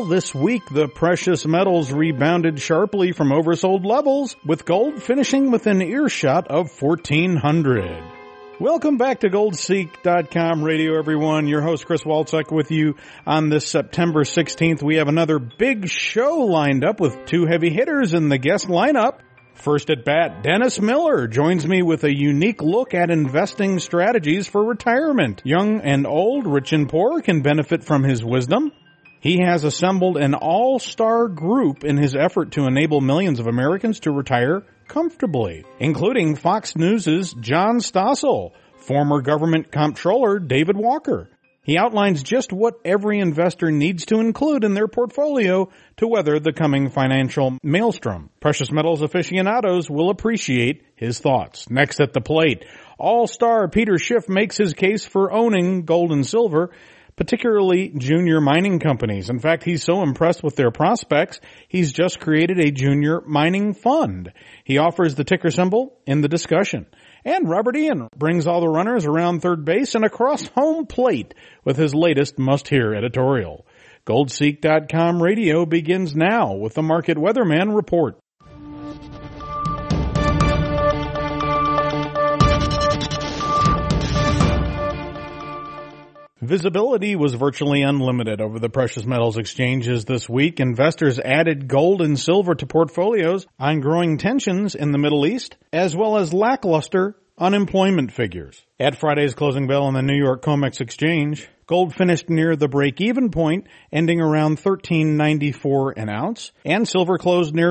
this week, the precious metals rebounded sharply from oversold levels, with gold finishing within earshot of 1,400. Welcome back to GoldSeek.com radio, everyone. Your host, Chris Walczak, with you on this September 16th. We have another big show lined up with two heavy hitters in the guest lineup. First at bat, Dennis Miller joins me with a unique look at investing strategies for retirement. Young and old, rich and poor can benefit from his wisdom. He has assembled an all-star group in his effort to enable millions of Americans to retire comfortably, including Fox News' John Stossel, former government comptroller David Walker. He outlines just what every investor needs to include in their portfolio to weather the coming financial maelstrom. Precious metals aficionados will appreciate his thoughts. Next at the plate, all-star Peter Schiff makes his case for owning gold and silver, particularly junior mining companies. In fact, he's so impressed with their prospects, he's just created a junior mining fund. He offers the ticker symbol in the discussion. And Robert Ian brings all the runners around third base and across home plate with his latest must-hear editorial. GoldSeek.com radio begins now with the Market Weatherman Report. Visibility was virtually unlimited over the precious metals exchanges this week. Investors added gold and silver to portfolios on growing tensions in the Middle East, as well as lackluster unemployment figures. At Friday's closing bell on the New York COMEX exchange, gold finished near the break-even point, ending around $13.94 an ounce, and silver closed near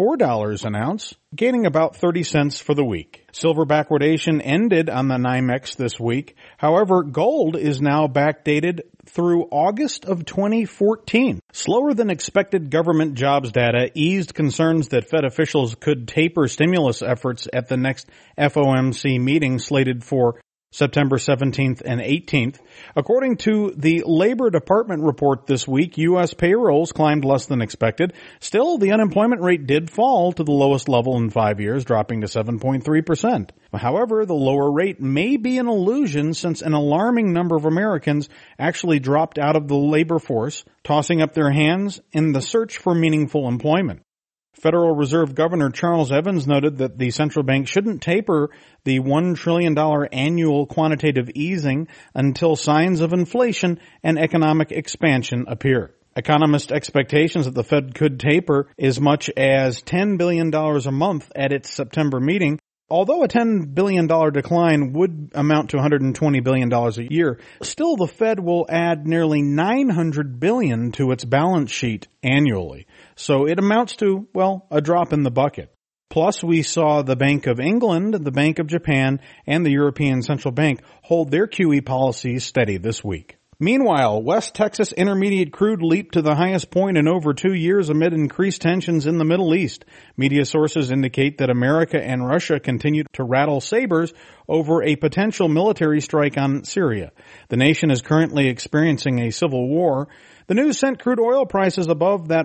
$24 an ounce, gaining about 30 cents for the week. Silver backwardation ended on the NYMEX this week. However, gold is now backdated through August of 2014. Slower than expected government jobs data eased concerns that Fed officials could taper stimulus efforts at the next FOMC meeting slated for September 17th and 18th. According to the Labor Department report this week, U.S. payrolls climbed less than expected. Still, the unemployment rate did fall to the lowest level in 5 years, dropping to 7.3%. However, the lower rate may be an illusion since an alarming number of Americans actually dropped out of the labor force, tossing up their hands in the search for meaningful employment. Federal Reserve Governor Charles Evans noted that the central bank shouldn't taper the $1 trillion annual quantitative easing until signs of inflation and economic expansion appear. Economist expectations that the Fed could taper as much as $10 billion a month at its September meeting. Although a $10 billion decline would amount to $120 billion a year, still the Fed will add nearly $900 billion to its balance sheet annually. So it amounts to, well, a drop in the bucket. Plus, we saw the Bank of England, the Bank of Japan, and the European Central Bank hold their QE policies steady this week. Meanwhile, West Texas Intermediate crude leaped to the highest point in over 2 years amid increased tensions in the Middle East. Media sources indicate that America and Russia continue to rattle sabers over a potential military strike on Syria. The nation is currently experiencing a civil war. The news sent crude oil prices above that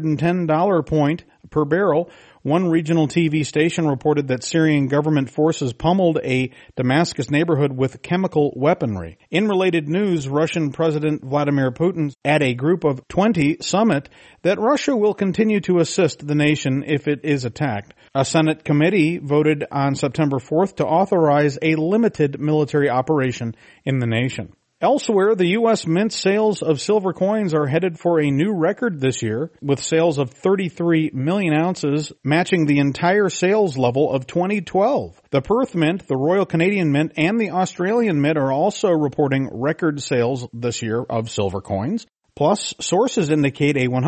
$110 point per barrel. One regional TV station reported that Syrian government forces pummeled a Damascus neighborhood with chemical weaponry. In related news, Russian President Vladimir Putin at a Group of 20 summit that Russia will continue to assist the nation if it is attacked. A Senate committee voted on September 4th to authorize a limited military operation in the nation. Elsewhere, the U.S. Mint sales of silver coins are headed for a new record this year, with sales of 33 million ounces matching the entire sales level of 2012. The Perth Mint, the Royal Canadian Mint, and the Australian Mint are also reporting record sales this year of silver coins. Plus, sources indicate a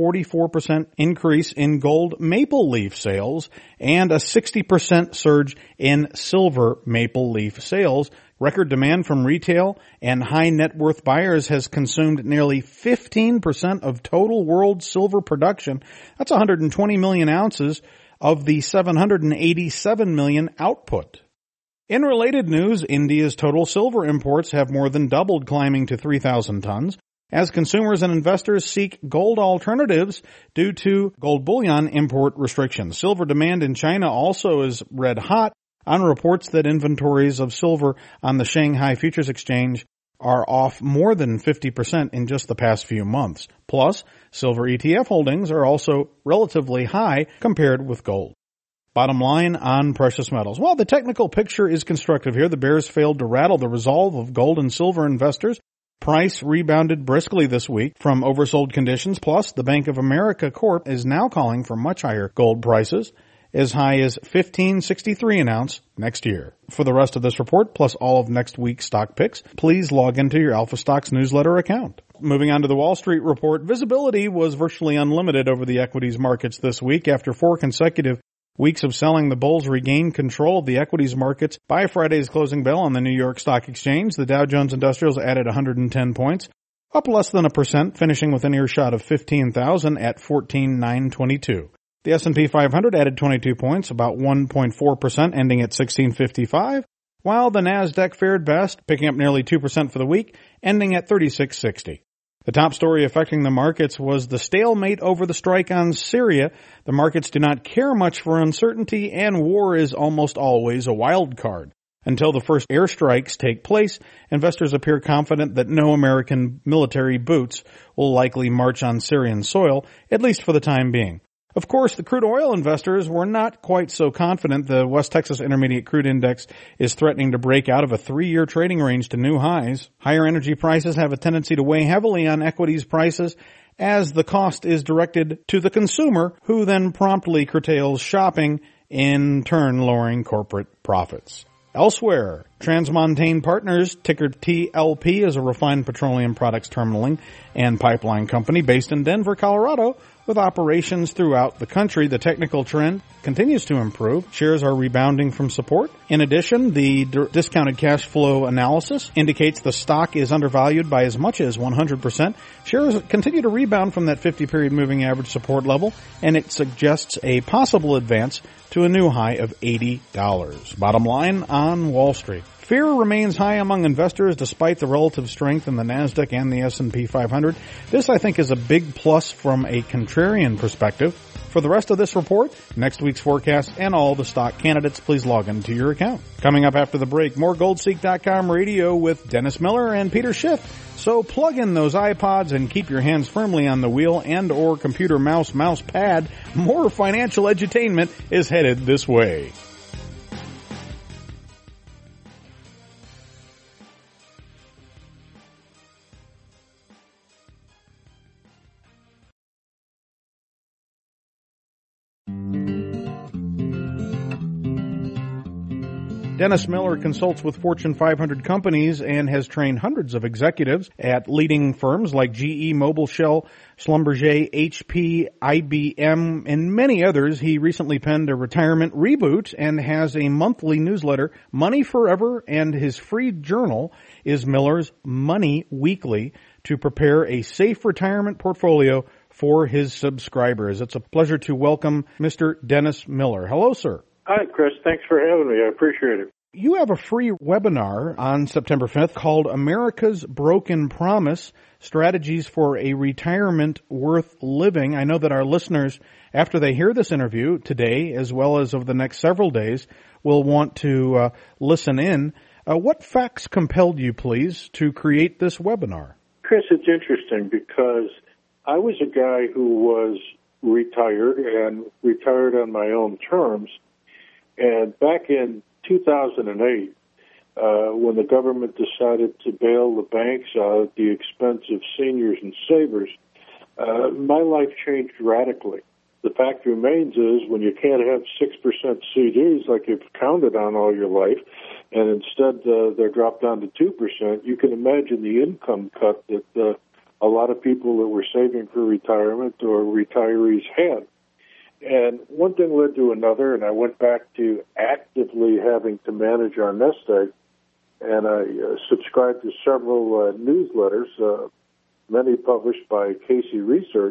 144% increase in gold maple leaf sales and a 60% surge in silver maple leaf sales. Record demand from retail and high net worth buyers has consumed nearly 15% of total world silver production. That's 120 million ounces of the 787 million output. In related news, India's total silver imports have more than doubled, climbing to 3,000 tons. As consumers and investors seek gold alternatives due to gold bullion import restrictions. Silver demand in China also is red hot on reports that inventories of silver on the Shanghai Futures Exchange are off more than 50% in just the past few months. Plus, Silver ETF holdings are also relatively high compared with gold. Bottom line on precious metals. While the technical picture is constructive here, the bears failed to rattle the resolve of gold and silver investors. Price rebounded briskly this week from oversold conditions. Plus, the Bank of America Corp is now calling for much higher gold prices, as high as $15.63 an ounce next year. For the rest of this report, plus all of next week's stock picks, please log into your Alpha Stocks newsletter account. Moving on to the Wall Street report, visibility was virtually unlimited over the equities markets this week. After 4 consecutive weeks of selling, the bulls regained control of the equities markets by Friday's closing bell on the New York Stock Exchange. The Dow Jones Industrials added 110 points, up less than 1%, finishing within earshot of 15,000 at 14,922. The S&P 500 added 22 points, about 1.4%, ending at 1655, while the Nasdaq fared best, picking up nearly 2% for the week, ending at 3660. The top story affecting the markets was the stalemate over the strike on Syria. The markets do not care much for uncertainty, and war is almost always a wild card. Until the first airstrikes take place, investors appear confident that no American military boots will likely march on Syrian soil, at least for the time being. Of course, the crude oil investors were not quite so confident. The West Texas Intermediate Crude Index is threatening to break out of a 3-year trading range to new highs. Higher energy prices have a tendency to weigh heavily on equities prices, as the cost is directed to the consumer, who then promptly curtails shopping, in turn lowering corporate profits. Elsewhere, Transmontane Partners, ticker TLP, is a refined petroleum products terminaling and pipeline company based in Denver, Colorado, with operations throughout the country. The technical trend continues to improve. Shares are rebounding from support. In addition, the discounted cash flow analysis indicates the stock is undervalued by as much as 100%. Shares continue to rebound from that 50-period moving average support level, and it suggests a possible advance to a new high of $80. Bottom line on Wall Street. Fear remains high among investors despite the relative strength in the Nasdaq and the S&P 500. This, I think, is a big plus from a contrarian perspective. For the rest of this report, next week's forecast, and all the stock candidates, please log into your account. Coming up after the break, more GoldSeek.com radio with Dennis Miller and Peter Schiff. So plug in those iPods and keep your hands firmly on the wheel and or computer mouse pad. More financial edutainment is headed this way. Dennis Miller consults with Fortune 500 companies and has trained hundreds of executives at leading firms like GE, Mobil, Shell, Schlumberger, HP, IBM, and many others. He recently penned a retirement reboot and has a monthly newsletter, Money Forever, and his free journal is Miller's Money Weekly, to prepare a safe retirement portfolio for his subscribers. It's a pleasure to welcome Mr. Dennis Miller. Hello, sir. Hi, Chris. Thanks for having me. I appreciate it. You have a free webinar on September 5th called America's Broken Promise, Strategies for a Retirement Worth Living. I know that our listeners, after they hear this interview today, as well as over the next several days, will want to listen in. What facts compelled you, please, to create this webinar? Chris, it's interesting because I was a guy who was retired and retired on my own terms. And back in 2008, when the government decided to bail the banks out at the expense of seniors and savers, my life changed radically. The fact remains is when you can't have 6% CDs like you've counted on all your life, and instead they're dropped down to 2%, you can imagine the income cut that a lot of people that were saving for retirement or retirees had. And one thing led to another, and I went back to actively having to manage our nest egg, and I subscribed to several newsletters, many published by Casey Research,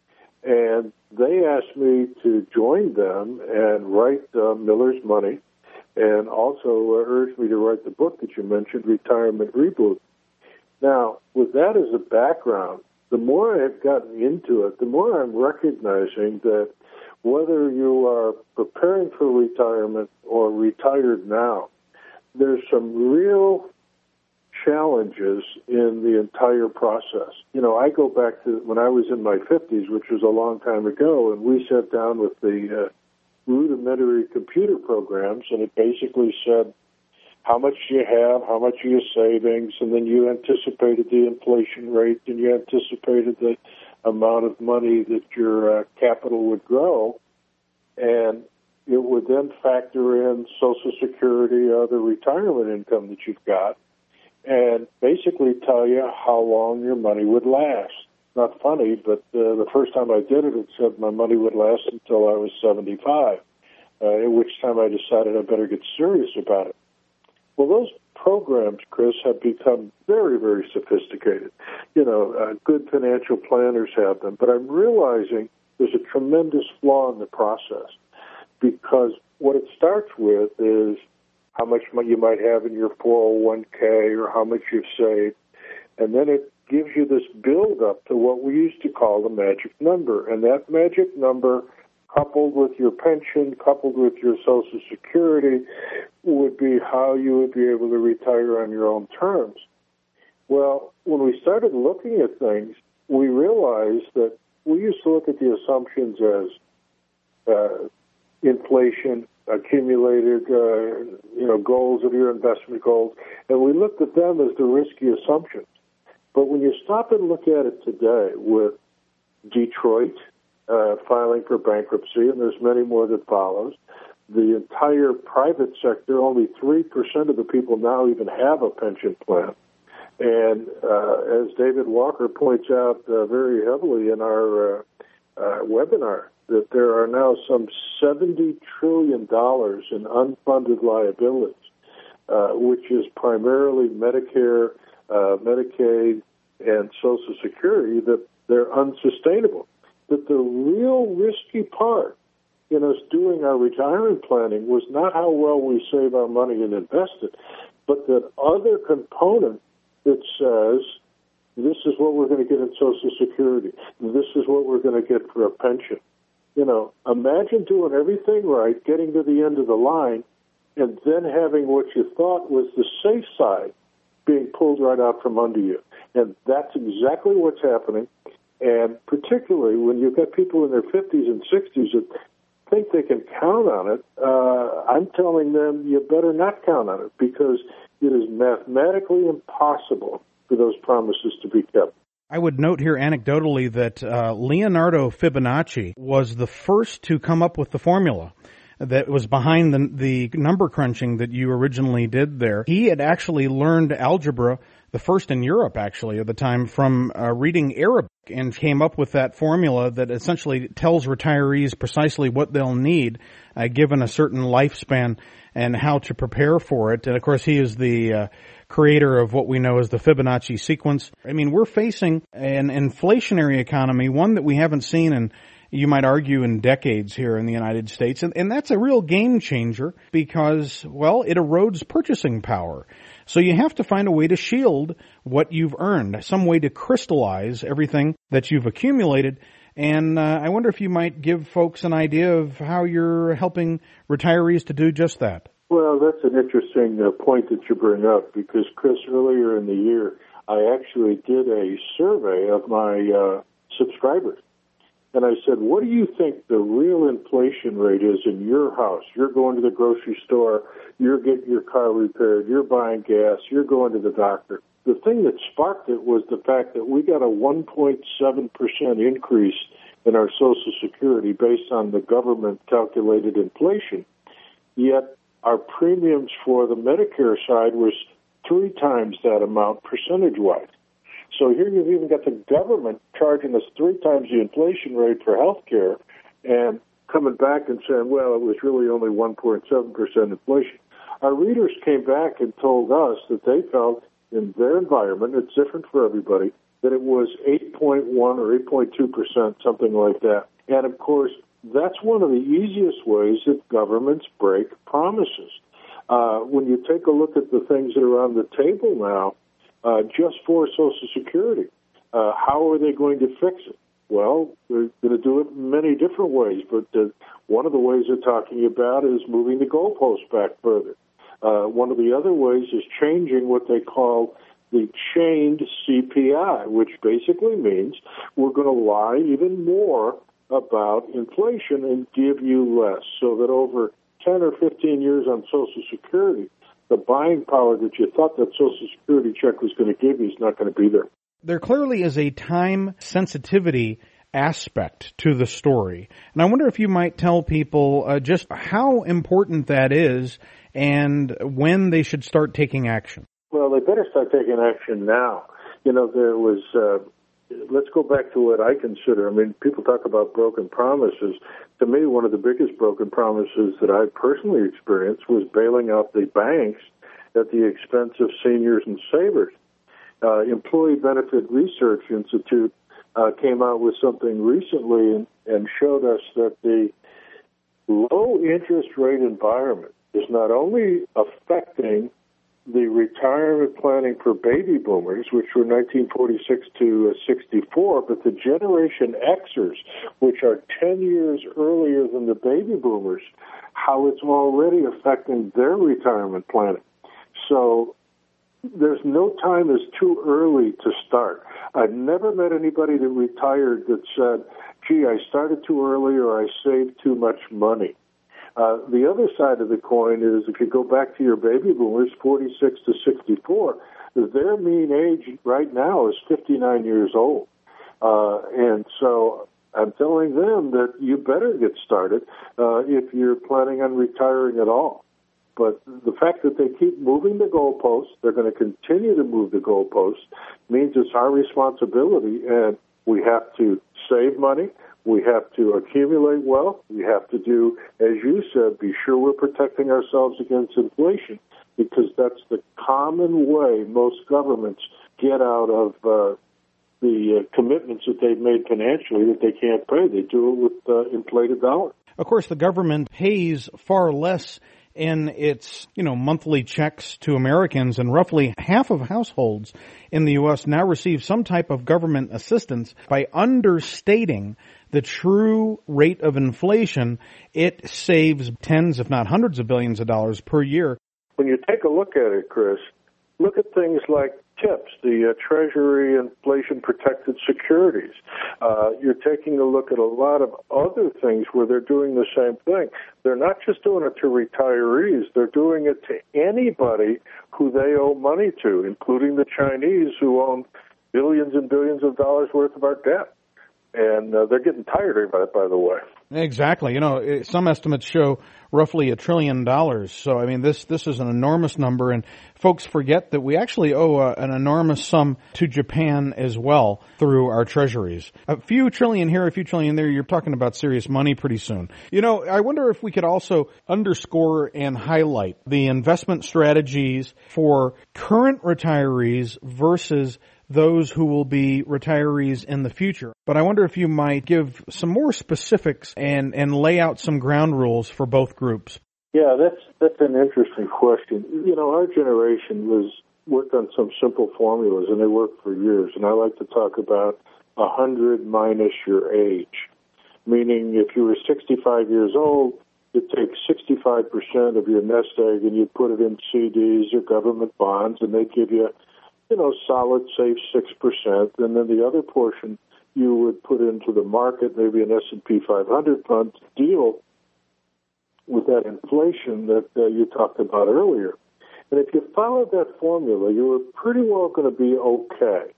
and they asked me to join them and write Miller's Money, and also urged me to write the book that you mentioned, Retirement Reboot. Now, with that as a background, the more I've gotten into it, the more I'm recognizing that whether you are preparing for retirement or retired now, there's some real challenges in the entire process. You know, I go back to when I was in my 50s, which was a long time ago, and we sat down with the rudimentary computer programs, and it basically said how much you have, how much of your savings, and then you anticipated the inflation rate, and you anticipated the amount of money that your capital would grow, and it would then factor in Social Security or the retirement income that you've got, and basically tell you how long your money would last. Not funny, but the first time I did it, it said my money would last until I was 75, at which time I decided I better get serious about it. Well, those programs, Chris, have become very, very sophisticated. You know, good financial planners have them, but I'm realizing there's a tremendous flaw in the process, because what it starts with is how much money you might have in your 401k or how much you've saved, and then it gives you this build-up to what we used to call the magic number, and that magic number, coupled with your pension, coupled with your Social Security, would be how you would be able to retire on your own terms. Well, when we started looking at things, we realized that we used to look at the assumptions as inflation, accumulated, goals of your investment goals, and we looked at them as the risky assumptions. But when you stop and look at it today with Detroit filing for bankruptcy, and there's many more that follows, the entire private sector, only 3% of the people now even have a pension plan. And as David Walker points out very heavily in our webinar, that there are now some $70 trillion in unfunded liabilities, which is primarily Medicare, Medicaid, and Social Security, that they're unsustainable. That the real risky part in us doing our retirement planning was not how well we save our money and invest it, but that other component that says, this is what we're going to get in Social Security, this is what we're going to get for a pension. You know, imagine doing everything right, getting to the end of the line, and then having what you thought was the safe side being pulled right out from under you. And that's exactly what's happening. And particularly when you've got people in their 50s and 60s that think they can count on it, I'm telling them you better not count on it, because it is mathematically impossible for those promises to be kept. I would note here anecdotally that Leonardo Fibonacci was the first to come up with the formula that was behind the number crunching that you originally did there. He had actually learned algebra, the first in Europe actually at the time, from reading Arabic, and came up with that formula that essentially tells retirees precisely what they'll need given a certain lifespan and how to prepare for it. And of course he is the creator of what we know as the Fibonacci sequence. I mean, we're facing an inflationary economy, one that we haven't seen in, you might argue, in decades here in the United States. And that's a real game changer because, well, it erodes purchasing power. So you have to find a way to shield what you've earned, some way to crystallize everything that you've accumulated. And I wonder if you might give folks an idea of how you're helping retirees to do just that. Well, that's an interesting point that you bring up, because, Chris, earlier in the year, I actually did a survey of my subscribers. And I said, what do you think the real inflation rate is in your house? You're going to the grocery store, you're getting your car repaired, you're buying gas, you're going to the doctor. The thing that sparked it was the fact that we got a 1.7% increase in our Social Security based on the government-calculated inflation. Yet our premiums for the Medicare side was 3 times that amount percentage-wise. So here you've even got the government charging us 3 times the inflation rate for health care and coming back and saying, well, it was really only 1.7% inflation. Our readers came back and told us that they felt in their environment, it's different for everybody, that it was 8.1 or 8.2%, something like that. And, of course, that's one of the easiest ways that governments break promises. When you take a look at the things that are on the table now, just for Social Security, how are they going to fix it? Well, they're going to do it in many different ways, but one of the ways they're talking about is moving the goalposts back further. One of the other ways is changing what they call the chained CPI, which basically means we're going to lie even more about inflation and give you less, so that over 10 or 15 years on Social Security, the buying power that you thought that Social Security check was going to give you is not going to be there. There clearly is a time sensitivity aspect to the story. And I wonder if you might tell people just how important that is and when they should start taking action. Well, they better start taking action now. You know, there was, let's go back to what I consider. I mean, people talk about broken promises. To me, one of the biggest broken promises that I personally experienced was bailing out the banks at the expense of seniors and savers. Employee Benefit Research Institute came out with something recently and showed us that the low interest rate environment is not only affecting the retirement planning for baby boomers, which were 1946 to 64, but the Generation Xers, which are 10 years earlier than the baby boomers, how it's already affecting their retirement planning. So there's no time is too early to start. I've never met anybody that retired that said, gee, I started too early or I saved too much money. The other side of the coin is if you go back to your baby boomers, 46 to 64, their mean age right now is 59 years old. And so I'm telling them that you better get started if you're planning on retiring at all. But the fact that they keep moving the goalposts, they're going to continue to move the goalposts, means it's our responsibility, and we have to save money. We have to accumulate wealth. We have to do, as you said, be sure we're protecting ourselves against inflation, because that's the common way most governments get out of the commitments that they've made financially that they can't pay. They do it with inflated dollars. Of course, the government pays far less in its, monthly checks to Americans, and roughly half of households in the U.S. now receive some type of government assistance. By understating the true rate of inflation, it saves tens, if not hundreds of billions of dollars per year. When you take a look at it, Chris, look at things like TIPS, the Treasury Inflation-Protected Securities. You're taking a look at a lot of other things where they're doing the same thing. They're not just doing it to retirees. They're doing it to anybody who they owe money to, including the Chinese who own billions and billions of dollars worth of our debt. And they're getting tired of it, by the way. Exactly. Some estimates show roughly $1 trillion. So, this is an enormous number, and folks forget that we actually owe an enormous sum to Japan as well through our treasuries. A few trillion here, a few trillion there, you're talking about serious money pretty soon. I wonder if we could also underscore and highlight the investment strategies for current retirees versus those who will be retirees in the future. But I wonder if you might give some more specifics and lay out some ground rules for both groups. Yeah, that's an interesting question. Our generation worked on some simple formulas, and they worked for years. And I like to talk about 100 minus your age, meaning if you were 65 years old, you'd take 65% of your nest egg and you'd put it in CDs or government bonds, and they'd give you solid, safe 6%, and then the other portion you would put into the market, maybe an S&P 500 fund, to deal with that inflation that you talked about earlier. And if you followed that formula, you were pretty well going to be okay.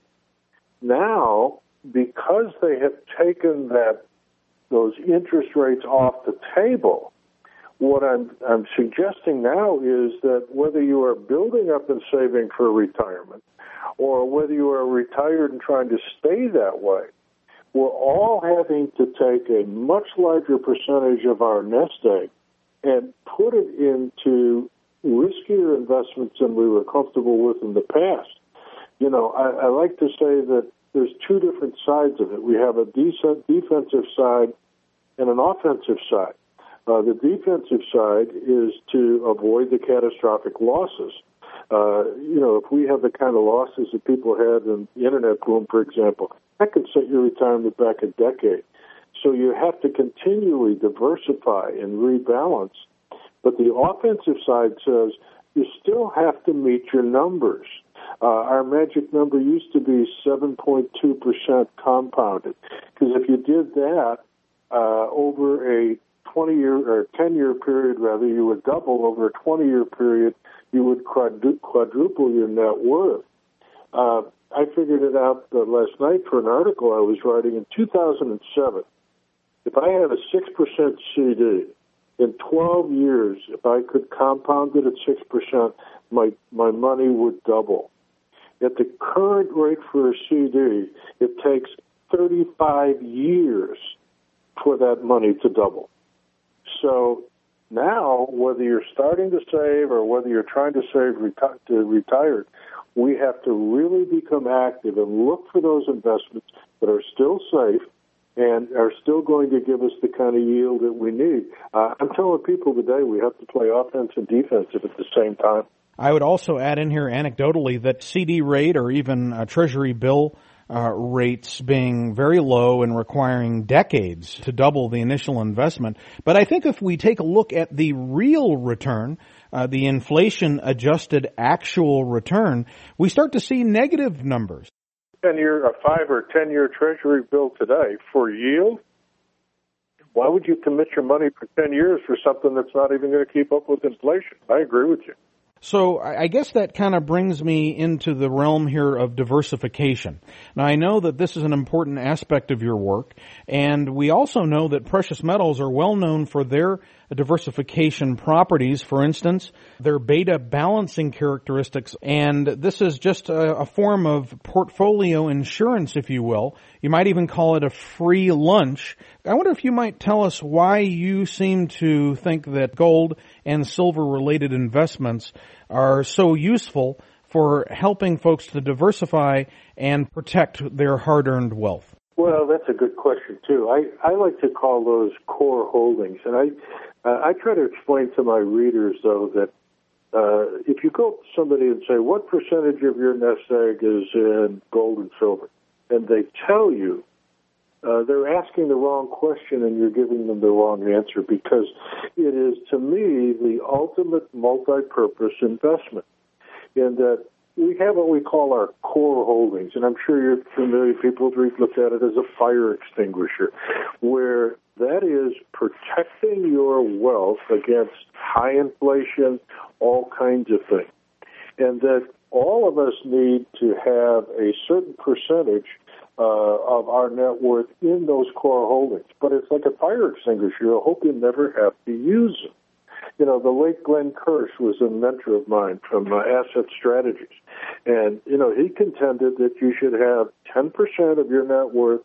Now, because they have taken those interest rates off the table, what I'm suggesting now is that whether you are building up and saving for retirement or whether you are retired and trying to stay that way, we're all having to take a much larger percentage of our nest egg and put it into riskier investments than we were comfortable with in the past. I like to say that there's two different sides of it. We have a defensive side and an offensive side. The defensive side is to avoid the catastrophic losses. If we have the kind of losses that people had in the internet boom, for example, that could set your retirement back a decade. So you have to continually diversify and rebalance. But the offensive side says you still have to meet your numbers. Our magic number used to be 7.2% compounded, because if you did that over a 20-year or 10-year period, rather, you would double. Over a 20-year period, you would quadruple your net worth. I figured it out last night for an article I was writing in 2007. If I had a 6% CD, in 12 years, if I could compound it at 6%, my money would double. At the current rate for a CD, it takes 35 years for that money to double. So now, whether you're starting to save or whether you're trying to save retired, we have to really become active and look for those investments that are still safe and are still going to give us the kind of yield that we need. I'm telling people today we have to play offense and defensive at the same time. I would also add in here anecdotally that CD rate or even Treasury bill rates being very low and requiring decades to double the initial investment. But I think if we take a look at the real return, the inflation-adjusted actual return, we start to see negative numbers. A 5 or 10-year Treasury bill today for yield, why would you commit your money for 10 years for something that's not even going to keep up with inflation? I agree with you. So I guess that kind of brings me into the realm here of diversification. Now, I know that this is an important aspect of your work, and we also know that precious metals are well known for their diversification properties. For instance, their beta balancing characteristics, and this is just a form of portfolio insurance, if you will. You might even call it a free lunch. I wonder if you might tell us why you seem to think that gold and silver-related investments are so useful for helping folks to diversify and protect their hard-earned wealth. Well, that's a good question, too. I like to call those core holdings. And I try to explain to my readers, though, that if you go to somebody and say, what percentage of your nest egg is in gold and silver? And they tell you, they're asking the wrong question and you're giving them the wrong answer, because it is, to me, the ultimate multi-purpose investment in that we have what we call our core holdings, and I'm sure you're familiar, people have looked at it as a fire extinguisher, where that is protecting your wealth against high inflation, all kinds of things. And that all of us need to have a certain percentage of our net worth in those core holdings. But it's like a fire extinguisher. You hope you never have to use them. You know, the late Glenn Kirsch was a mentor of mine from Asset Strategies. And, you know, he contended that you should have 10% of your net worth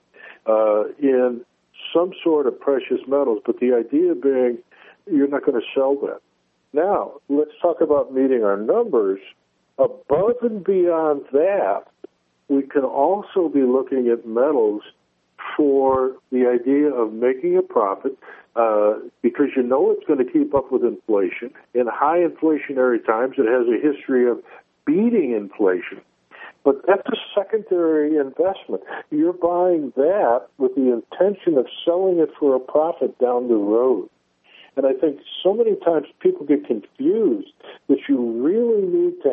in some sort of precious metals, but the idea being you're not going to sell that. Now, let's talk about meeting our numbers. Above and beyond that, we can also be looking at metals for the idea of making a profit because you know it's going to keep up with inflation. In high inflationary times, it has a history of beating inflation. But that's a secondary investment. You're buying that with the intention of selling it for a profit down the road. And I think so many times people get confused that you really need to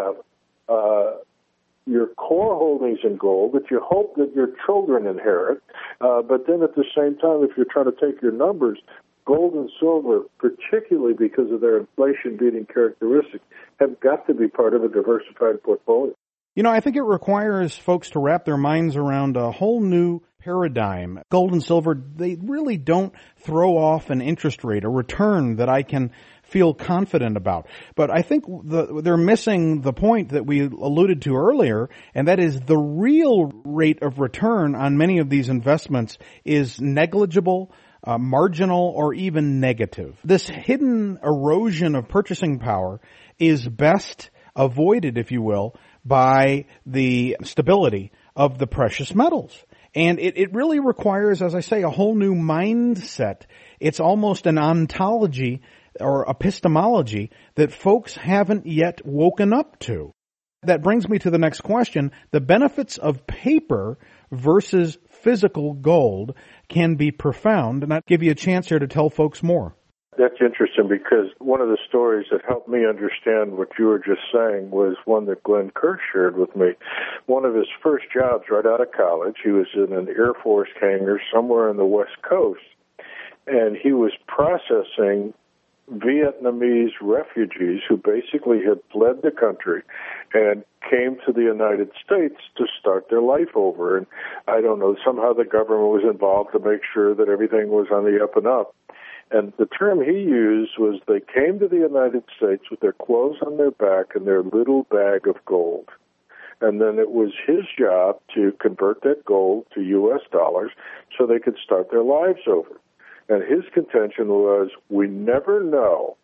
have your core holdings in gold that you hope that your children inherit. But then at the same time, if you're trying to take your numbers, gold and silver, particularly because of their inflation-beating characteristics, have got to be part of a diversified portfolio. You know, I think it requires folks to wrap their minds around a whole new paradigm. Gold and silver, they really don't throw off an interest rate, a return that I can feel confident about. But I think they're missing the point that we alluded to earlier, and that is the real rate of return on many of these investments is negligible, marginal, or even negative. This hidden erosion of purchasing power is best avoided, if you will, by the stability of the precious metals. And it really requires, as I say, a whole new mindset. It's almost an ontology or epistemology that folks haven't yet woken up to. That brings me to the next question. The benefits of paper versus physical gold can be profound, and I'll give you a chance here to tell folks more. That's interesting because one of the stories that helped me understand what you were just saying was one that Glenn Kirk shared with me. One of his first jobs right out of college, he was in an Air Force hangar somewhere on the West Coast, and he was processing Vietnamese refugees who basically had fled the country and came to the United States to start their life over. And I don't know, somehow the government was involved to make sure that everything was on the up and up. And the term he used was they came to the United States with their clothes on their back and their little bag of gold. And then it was his job to convert that gold to U.S. dollars so they could start their lives over. And his contention was, we never know,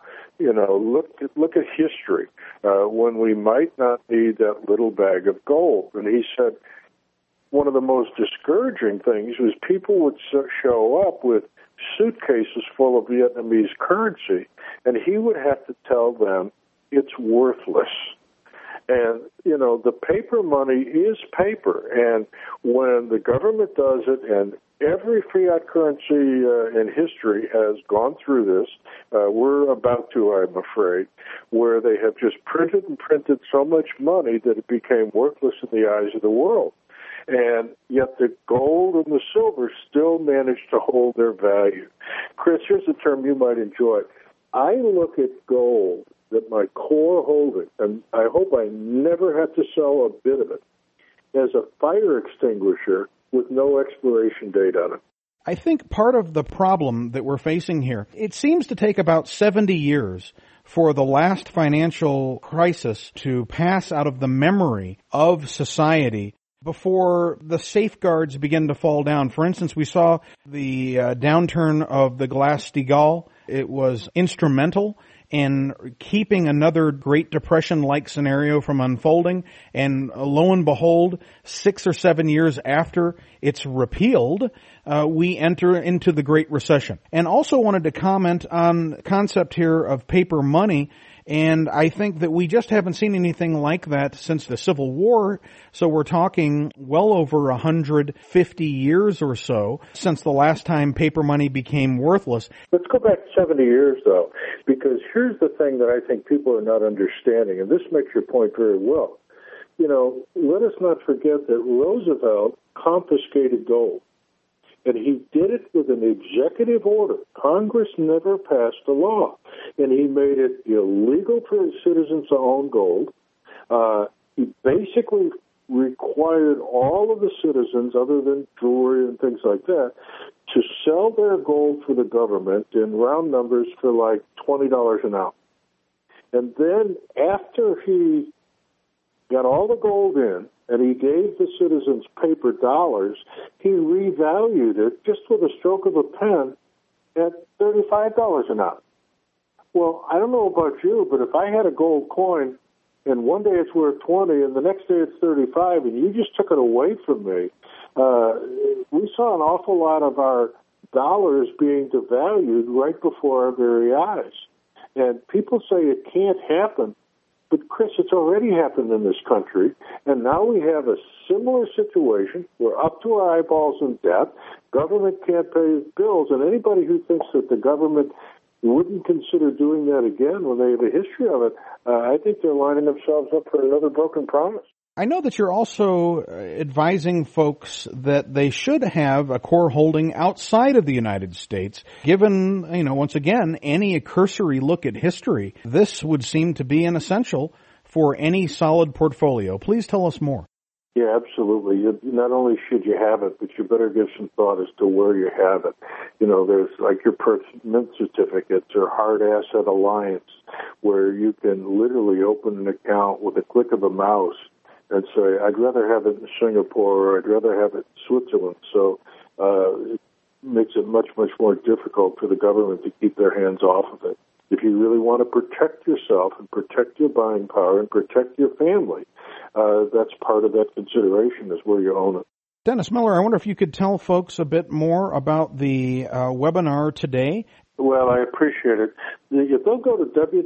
look at history, when we might not need that little bag of gold. And he said one of the most discouraging things was people would show up with suitcases full of Vietnamese currency, and he would have to tell them it's worthless. And, the paper money is paper, and when the government does it, and every fiat currency in history has gone through this, we're about to, I'm afraid, where they have just printed and printed so much money that it became worthless in the eyes of the world. And yet the gold and the silver still managed to hold their value. Chris, here's a term you might enjoy. I look at gold, that my core holding, and I hope I never have to sell a bit of it, as a fire extinguisher with no expiration date on it. I think part of the problem that we're facing here, it seems to take about 70 years for the last financial crisis to pass out of the memory of society before the safeguards begin to fall down. For instance, we saw the downturn of the Glass-Steagall. It was instrumental in keeping another Great Depression-like scenario from unfolding. And lo and behold, 6 or 7 years after it's repealed, we enter into the Great Recession. And also wanted to comment on the concept here of paper money. And I think that we just haven't seen anything like that since the Civil War. So we're talking well over 150 years or so since the last time paper money became worthless. Let's go back 70 years, though, because here's the thing that I think people are not understanding, and this makes your point very well. Let us not forget that Roosevelt confiscated gold. And he did it with an executive order. Congress never passed a law. And he made it illegal for citizens to own gold. He basically required all of the citizens, other than jewelry and things like that, to sell their gold for the government in round numbers for like $20 an ounce. And then after he got all the gold in, and he gave the citizens paper dollars, he revalued it just with a stroke of a pen at $35 an ounce. Well, I don't know about you, but if I had a gold coin and one day it's worth 20 and the next day it's 35 and you just took it away from me, we saw an awful lot of our dollars being devalued right before our very eyes. And people say it can't happen. But, Chris, it's already happened in this country, and now we have a similar situation. We're up to our eyeballs in debt. Government can't pay its bills, and anybody who thinks that the government wouldn't consider doing that again when they have a history of it, I think they're lining themselves up for another broken promise. I know that you're also advising folks that they should have a core holding outside of the United States. Given, once again, any cursory look at history, this would seem to be an essential for any solid portfolio. Please tell us more. Yeah, absolutely. Not only should you have it, but you better give some thought as to where you have it. There's like your Mint certificates or Hard Asset Alliance, where you can literally open an account with a click of a mouse and say, I'd rather have it in Singapore or I'd rather have it in Switzerland. So it makes it much, much more difficult for the government to keep their hands off of it. If you really want to protect yourself and protect your buying power and protect your family, that's part of that consideration is where you own it. Dennis Miller, I wonder if you could tell folks a bit more about the webinar today. Well, I appreciate it. If they'll go to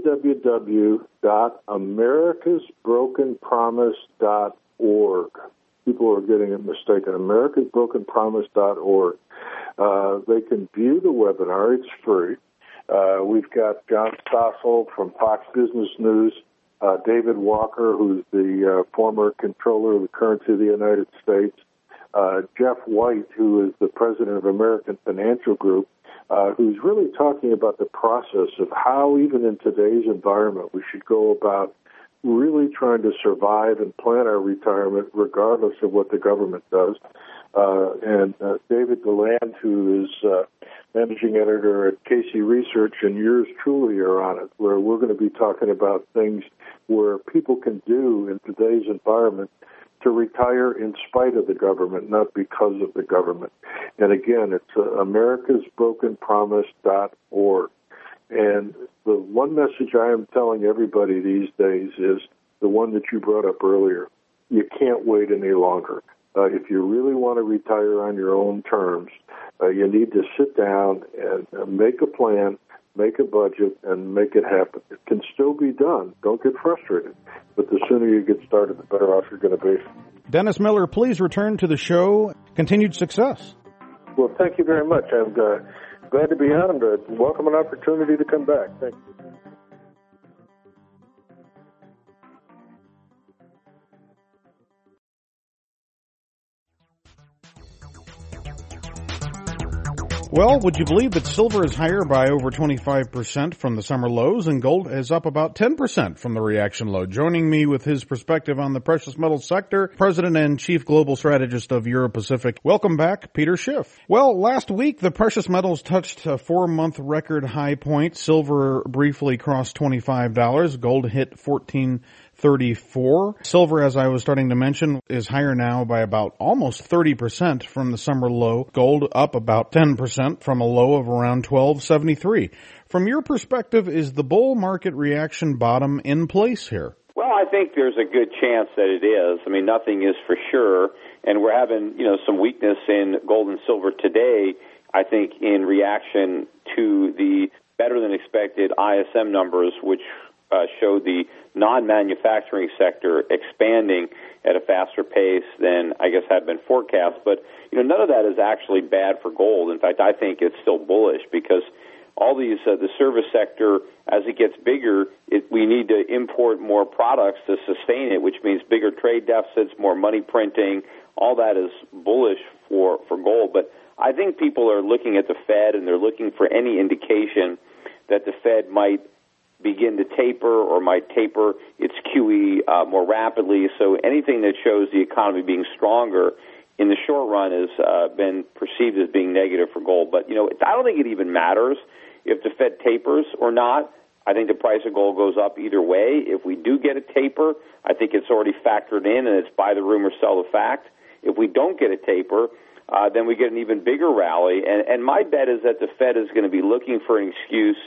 www.americasbrokenpromise.org. People are getting it mistaken. americasbrokenpromise.org. They can view the webinar. It's free. We've got John Stossel from Fox Business News, David Walker, who's the former controller of the currency of the United States, Jeff White, who is the president of American Financial Group, who's really talking about the process of how, even in today's environment, we should go about really trying to survive and plan our retirement regardless of what the government does. And David Deland, who is managing editor at Casey Research, and yours truly are on it, where we're going to be talking about things where people can do in today's environment to retire in spite of the government, not because of the government. And again, it's americasbrokenpromise.org. And the one message I am telling everybody these days is the one that you brought up earlier. You can't wait any longer. If you really want to retire on your own terms, you need to sit down and make a plan, make a budget, and make it happen. It can still be done. Don't get frustrated. But the sooner you get started, the better off you're going to be. Dennis Miller, please return to the show. Continued success. Well, thank you very much. I'm glad to be on and welcome an opportunity to come back. Thank you. Well, would you believe that silver is higher by over 25% from the summer lows, and gold is up about 10% from the reaction low? Joining me with his perspective on the precious metals sector, President and Chief Global Strategist of Euro-Pacific. Welcome back, Peter Schiff. Well, last week, the precious metals touched a 4-month record high point. Silver briefly crossed $25. Gold hit $14.34. Silver, as I was starting to mention, is higher now by about almost 30% from the summer low. Gold up about 10% from a low of around $12.73. From your perspective, is the bull market reaction bottom in place here? Well, I think there's a good chance that it is. I mean, nothing is for sure, and we're having, some weakness in gold and silver today, I think, in reaction to the better-than-expected ISM numbers, which showed the non-manufacturing sector expanding at a faster pace than, I guess, had been forecast. But, none of that is actually bad for gold. In fact, I think it's still bullish because all these, the service sector, as it gets bigger, we need to import more products to sustain it, which means bigger trade deficits, more money printing. All that is bullish for gold. But I think people are looking at the Fed and they're looking for any indication that the Fed might begin to taper or might taper its QE more rapidly. So anything that shows the economy being stronger in the short run has been perceived as being negative for gold. But, I don't think it even matters if the Fed tapers or not. I think the price of gold goes up either way. If we do get a taper, I think it's already factored in and it's buy the rumor, sell the fact. If we don't get a taper, then we get an even bigger rally. And my bet is that the Fed is going to be looking for an excuse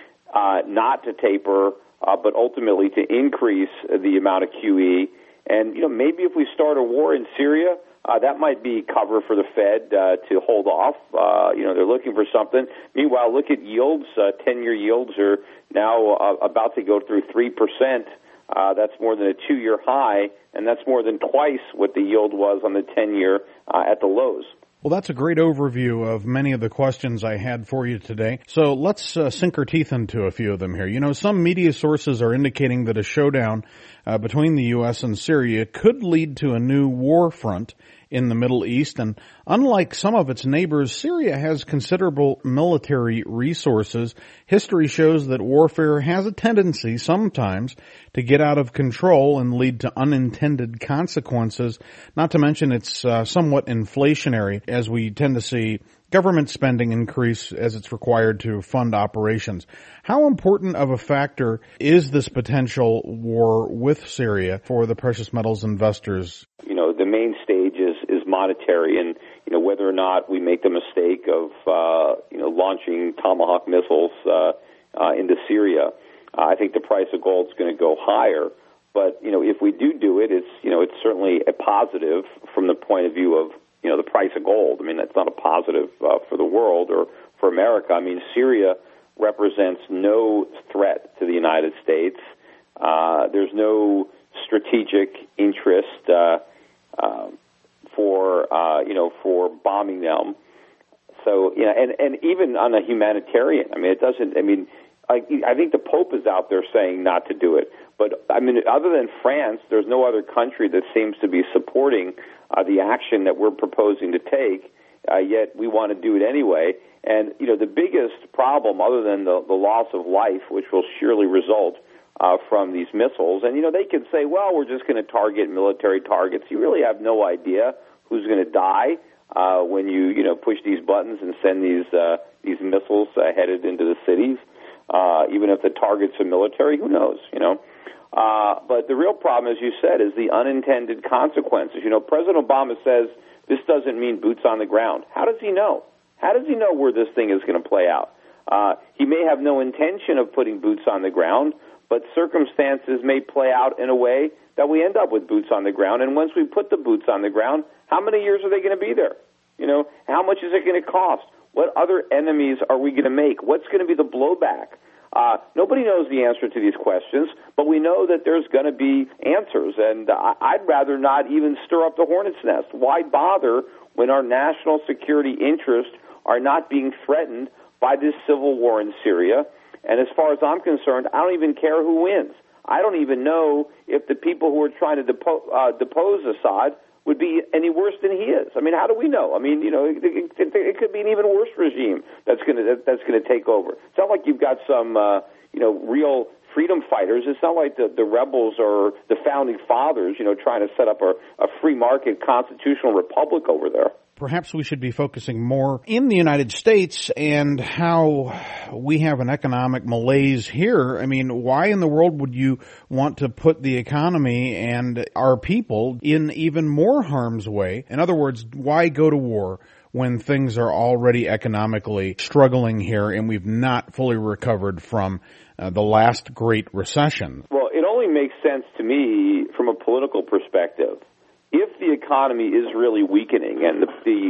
not to taper, but ultimately to increase the amount of QE. And, maybe if we start a war in Syria, that might be cover for the Fed to hold off. They're looking for something. Meanwhile, look at yields. 10-year yields are now about to go through 3%. That's more than a 2-year high, and that's more than twice what the yield was on the 10-year at the lows. Well, that's a great overview of many of the questions I had for you today. So let's sink our teeth into a few of them here. Some media sources are indicating that a showdown between the U.S. and Syria could lead to a new war front in the Middle East. And unlike some of its neighbors, Syria has considerable military resources. History shows that warfare has a tendency sometimes to get out of control and lead to unintended consequences. Not to mention it's somewhat inflationary, as we tend to see government spending increase as it's required to fund operations. How important of a factor is this potential war with Syria for the precious metals investors? The main stage is monetary, and whether or not we make the mistake of launching Tomahawk missiles into Syria, I think the price of gold is going to go higher. But if we do it, it's certainly a positive from the point of view of the price of gold. I mean, that's not a positive for the world or for America. I mean, Syria represents no threat to the United States. There's no strategic interest for bombing them. So, and even on a humanitarian, I mean, it doesn't, I think the Pope is out there saying not to do it. But, other than France, there's no other country that seems to be supporting the action that we're proposing to take, yet we want to do it anyway. And, the biggest problem, other than the loss of life, which will surely result from these missiles, and, they can say, well, we're just going to target military targets. You really have no idea who's going to die when you push these buttons and send these missiles headed into the cities. Even if the target's a military, who knows, But the real problem, as you said, is the unintended consequences. President Obama says this doesn't mean boots on the ground. How does he know? How does he know where this thing is going to play out? He may have no intention of putting boots on the ground, but circumstances may play out in a way that we end up with boots on the ground. And once we put the boots on the ground, how many years are they going to be there? How much is it going to cost? What other enemies are we going to make? What's going to be the blowback? Nobody knows the answer to these questions, but we know that there's going to be answers, and I'd rather not even stir up the hornet's nest. Why bother when our national security interests are not being threatened by this civil war in Syria? And as far as I'm concerned, I don't even care who wins. I don't even know if the people who are trying to depose Assad would be any worse than he is. How do we know? It could be an even worse regime that's going to take over. It's not like you've got some real freedom fighters. It's not like the rebels or the founding fathers trying to set up a free market constitutional republic over there. Perhaps we should be focusing more in the United States and how we have an economic malaise here. Why in the world would you want to put the economy and our people in even more harm's way? In other words, why go to war when things are already economically struggling here and we've not fully recovered from the last great recession? Well, it only makes sense to me from a political perspective. If the economy is really weakening and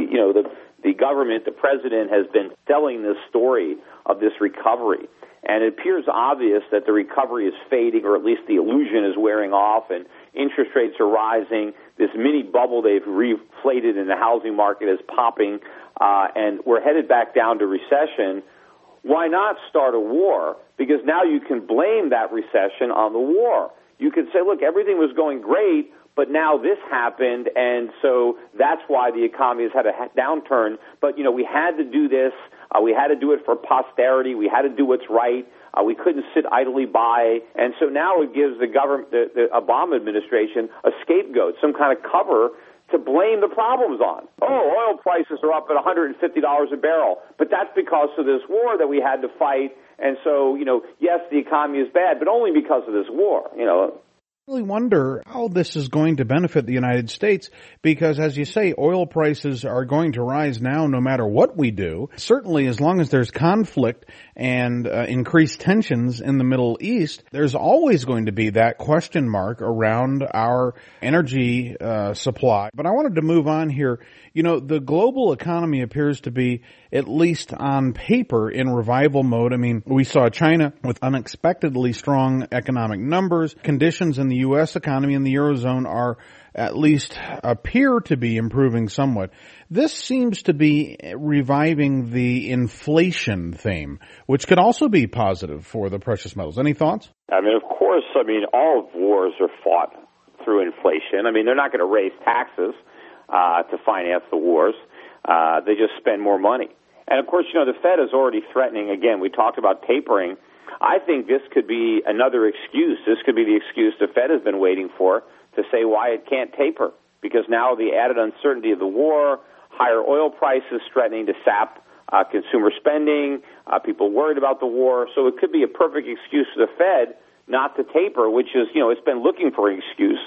the government, the president has been selling this story of this recovery, and it appears obvious that the recovery is fading, or at least the illusion is wearing off, and interest rates are rising, this mini bubble they've reflated in the housing market is popping, and we're headed back down to recession, why not start a war? Because now you can blame that recession on the war. You can say, look, everything was going great, but now this happened, and so that's why the economy has had a downturn. But, we had to do this. We had to do it for posterity. We had to do what's right. We couldn't sit idly by. And so now it gives the government, the Obama administration, a scapegoat, some kind of cover to blame the problems on. Oh, oil prices are up at $150 a barrel, but that's because of this war that we had to fight. And so, yes, the economy is bad, but only because of this war, I really wonder how this is going to benefit the United States because, as you say, oil prices are going to rise now no matter what we do. Certainly, as long as there's conflict and increased tensions in the Middle East, there's always going to be that question mark around our energy supply. But I wanted to move on here. The global economy appears to be, at least on paper, in revival mode. We saw China with unexpectedly strong economic numbers. Conditions in the U.S. economy and the Eurozone are at least appear to be improving somewhat. This seems to be reviving the inflation theme, which could also be positive for the precious metals. Any thoughts? Of course, all wars are fought through inflation. They're not going to raise taxes to finance the wars. They just spend more money. And, of course, the Fed is already threatening. Again, we talked about tapering. I think this could be another excuse. This could be the excuse the Fed has been waiting for to say why it can't taper, because now the added uncertainty of the war, higher oil prices threatening to sap consumer spending, people worried about the war. So it could be a perfect excuse for the Fed not to taper, which is, it's been looking for an excuse.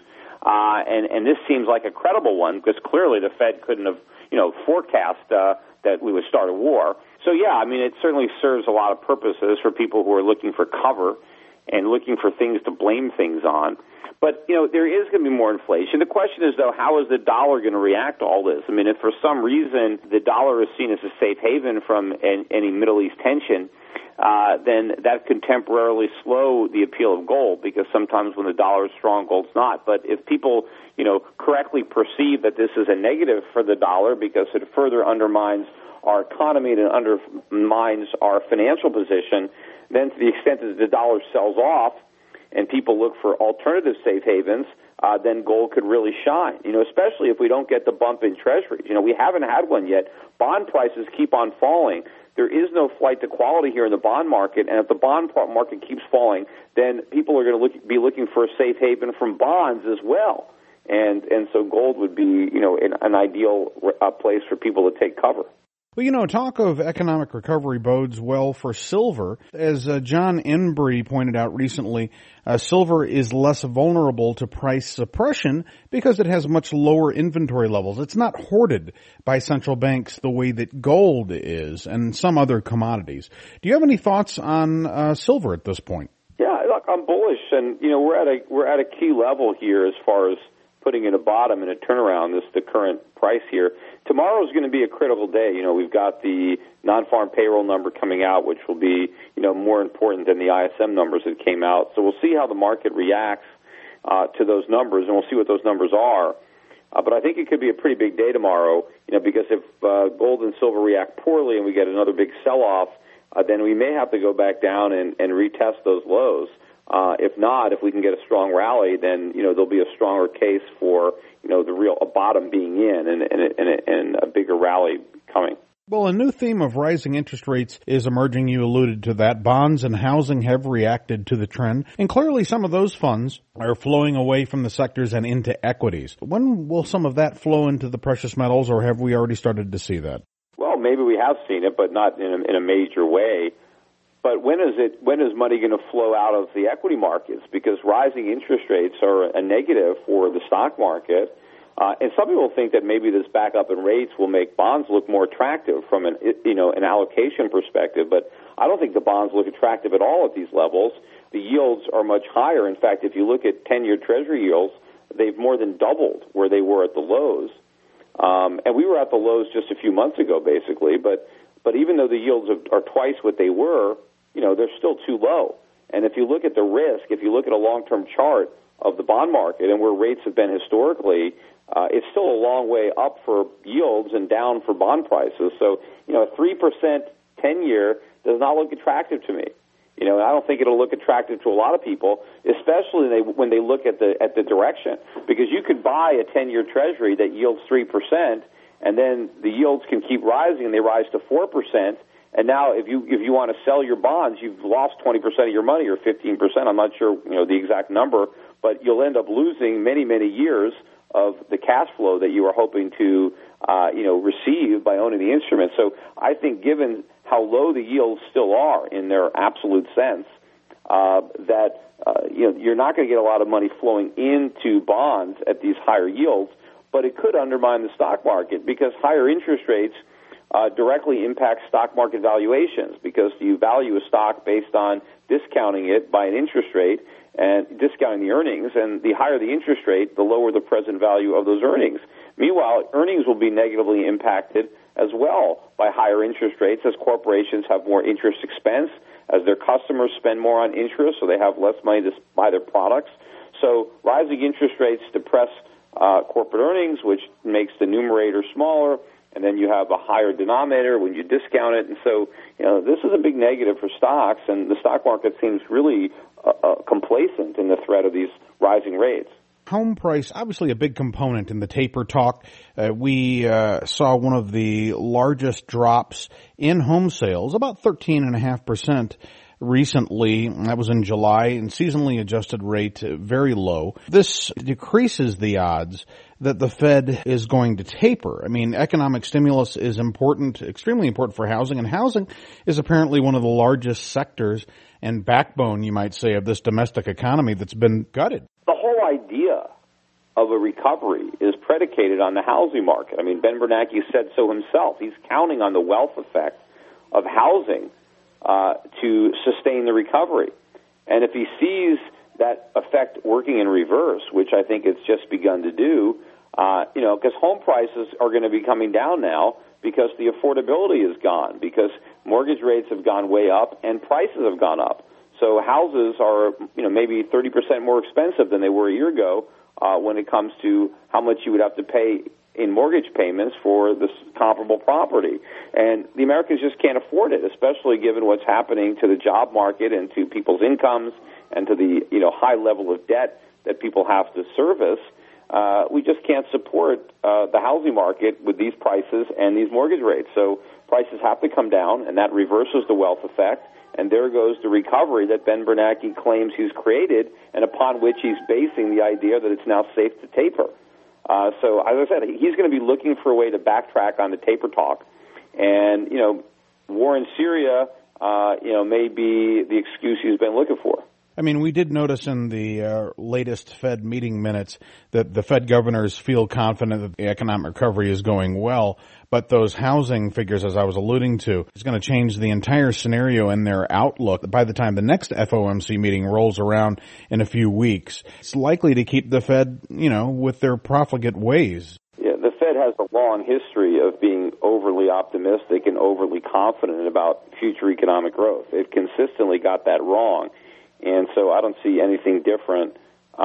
And this seems like a credible one because clearly the Fed couldn't have, forecast that we would start a war. So, yeah, it certainly serves a lot of purposes for people who are looking for cover and looking for things to blame things on. But, there is going to be more inflation. The question is, though, how is the dollar going to react to all this? If for some reason the dollar is seen as a safe haven from any Middle East tension, then that could temporarily slow the appeal of gold because sometimes when the dollar is strong, gold's not. But if people, correctly perceive that this is a negative for the dollar because it further undermines our economy and it undermines our financial position, then to the extent that the dollar sells off and people look for alternative safe havens, then gold could really shine, especially if we don't get the bump in treasuries. We haven't had one yet. Bond prices keep on falling. There is no flight to quality here in the bond market, and if the bond market keeps falling, then people are going to be looking for a safe haven from bonds as well. And so gold would be, an ideal place for people to take cover. Well, talk of economic recovery bodes well for silver. As John Embry pointed out recently, silver is less vulnerable to price suppression because it has much lower inventory levels. It's not hoarded by central banks the way that gold is and some other commodities. Do you have any thoughts on silver at this point? Yeah, look, I'm bullish, and we're at a key level here as far as putting in a bottom and a turnaround. The current price here. Tomorrow is going to be a critical day. We've got the non-farm payroll number coming out, which will be, more important than the ISM numbers that came out. So we'll see how the market reacts to those numbers, and we'll see what those numbers are. But I think it could be a pretty big day tomorrow, because if gold and silver react poorly and we get another big sell-off, then we may have to go back down and retest those lows. If not, if we can get a strong rally, then there'll be a stronger case for a bottom being in and a bigger rally coming. Well, a new theme of rising interest rates is emerging. You alluded to that. Bonds and housing have reacted to the trend, and clearly some of those funds are flowing away from the sectors and into equities. When will some of that flow into the precious metals, or have we already started to see that? Well, maybe we have seen it, but not in a major way. But when is money going to flow out of the equity markets? Because rising interest rates are a negative for the stock market. And some people think that maybe this backup in rates will make bonds look more attractive from an allocation perspective. But I don't think the bonds look attractive at all at these levels. The yields are much higher. In fact, if you look at 10-year Treasury yields, they've more than doubled where they were at the lows. And we were at the lows just a few months ago, basically. But even though the yields are twice what they were, they're still too low. And if you look at the risk, if you look at a long-term chart of the bond market and where rates have been historically, it's still a long way up for yields and down for bond prices. So, a 3% 10-year does not look attractive to me. And I don't think it'll look attractive to a lot of people, especially when they look at the direction. Because you could buy a 10-year Treasury that yields 3%, and then the yields can keep rising, and they rise to 4%. And now, if you want to sell your bonds, you've lost 20% of your money, or 15%. I'm not sure, the exact number, but you'll end up losing many, many years of the cash flow that you were hoping to, receive by owning the instrument. So I think, given how low the yields still are in their absolute sense, you're not going to get a lot of money flowing into bonds at these higher yields. But it could undermine the stock market, because higher interest rates directly impact stock market valuations, because you value a stock based on discounting it by an interest rate and discounting the earnings, and the higher the interest rate, the lower the present value of those earnings. Meanwhile, earnings will be negatively impacted as well by higher interest rates, as corporations have more interest expense, as their customers spend more on interest, so they have less money to buy their products. So rising interest rates depress corporate earnings, which makes the numerator smaller, and then you have a higher denominator when you discount it. And so, this is a big negative for stocks, and the stock market seems really complacent in the threat of these rising rates. Home price, obviously a big component in the taper talk. We saw one of the largest drops in home sales, about 13.5% recently. That was in July, and seasonally adjusted rate very low. This decreases the odds that the Fed is going to taper. I mean, economic stimulus is important, extremely important for housing, and housing is apparently one of the largest sectors and backbone, you might say, of this domestic economy that's been gutted. The whole idea of a recovery is predicated on the housing market. I mean, Ben Bernanke said so himself. He's counting on the wealth effect of housing to sustain the recovery. And if he sees that effect working in reverse, which I think it's just begun to do, because home prices are going to be coming down now because the affordability is gone, because mortgage rates have gone way up and prices have gone up. So houses are, maybe 30% more expensive than they were a year ago when it comes to how much you would have to pay in mortgage payments for this comparable property. And the Americans just can't afford it, especially given what's happening to the job market and to people's incomes and to the high level of debt that people have to service. We just can't support the housing market with these prices and these mortgage rates. So prices have to come down, and that reverses the wealth effect. And there goes the recovery that Ben Bernanke claims he's created and upon which he's basing the idea that it's now safe to taper. So, as I said, he's going to be looking for a way to backtrack on the taper talk. And, war in Syria, may be the excuse he's been looking for. I mean, we did notice in the latest Fed meeting minutes that the Fed governors feel confident that the economic recovery is going well, but those housing figures, as I was alluding to, is going to change the entire scenario in their outlook by the time the next FOMC meeting rolls around in a few weeks. It's likely to keep the Fed, with their profligate ways. Yeah, the Fed has a long history of being overly optimistic and overly confident about future economic growth. They've consistently got that wrong. And so I don't see anything different